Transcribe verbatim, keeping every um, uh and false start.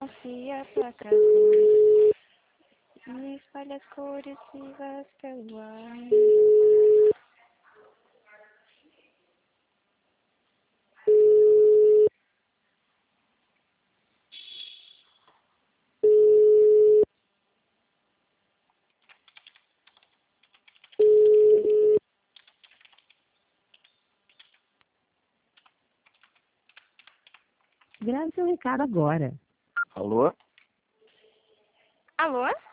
Se aplaca as dores e espalha as cores vivas pelo ar. Grave seu recado agora. Alô? Alô?